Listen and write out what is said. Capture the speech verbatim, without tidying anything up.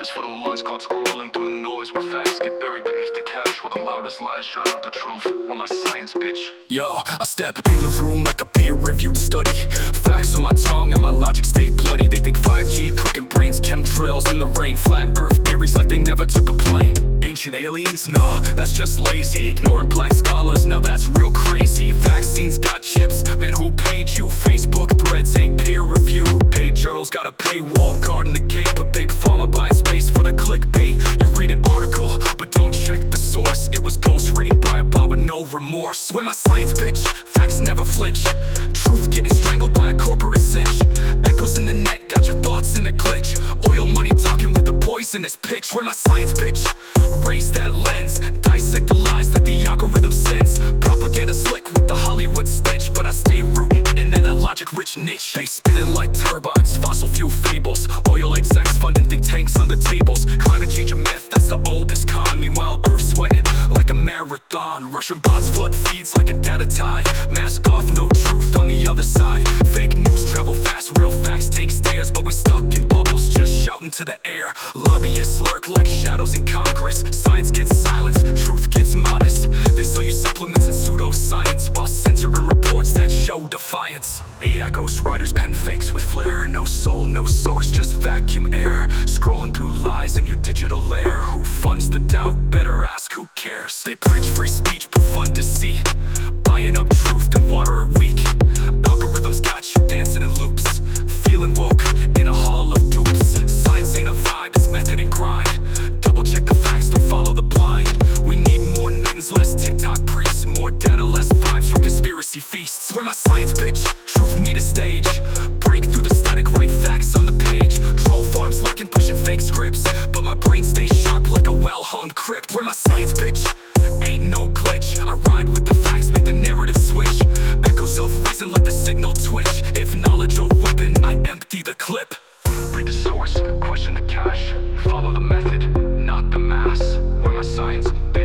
This for the ones caught scrolling through the noise where facts get buried beneath the cash, while the loudest lies shut out the truth. On my science, bitch. Yo, I step in the room like a peer-reviewed study. Facts on my tongue and my logic stay bloody. They think five G, cooking brains, chemtrails in the rain, flat earth theories like they never took a plane. Ancient aliens? No, that's just lazy. Ignoring black scholars, now that's real crazy. Vaccines got chips, man, who paid you? Facebook threads ain't peer review. Paid journals got a paywall, guarding the gate, but big pharma buys space for the clickbait. You read an article, but don't check the source. It was ghostwritten by a bot with no remorse. When my science, bitch, facts never flinch. Truth getting strangled by a corporate cinch. Echoes in the net, got your thoughts in a glitch. Oil money talking with the poisonous pitch. When my science, bitch, raise that lens, dissect the lies that the algorithm sends. Propaganda slick with the Hollywood stench, but I stay rooted in that logic-rich niche. They spinning like turbines, fossil fuel fables. Oil execs funding think tanks on the tables. Climate change a myth, that's the oldest con. Meanwhile, Earth sweating like a marathon. Russian bots flood feeds like a data tide. Mask off, no truth on the other side. Fake news travel fast, real facts take stairs, but we're stuck in bubbles, just shouting to the air. Lobbyists lurk like shadows in Congress. Science gets silenced, truth gets modest. They sell you supplements and pseudoscience while censoring reports that show defiance. A I ghostwriters pen fakes with flair. No soul, no source, just vacuum air. Scrolling through lies in your digital lair. Who funds the doubt? Better ask who cares. They preach free speech but fund deceit, buying up truth and water it weak. Algorithms got you dancing in loops, feeling woke in a hall of dupes. Science ain't a vibe, it's method and grind. Double check the facts, don't follow the blind. We need more Newtons, less TikTok priests. More data, less vibes from conspiracy feasts. We're my science, bitch, truth need a stage. Break through the static, write facts on the page. Troll farms lurking, pushing fake scripts, but my brain stays sharp like a well-hung crypt. We're my science, bitch, ain't no glitch. I ride with the facts, make the narrative switch. Echoes of reason, let the signal twitch. If knowledge a weapon, I empty the clip. Read the source, question the cache. Follow the method, not the mass. We're my science, bitch.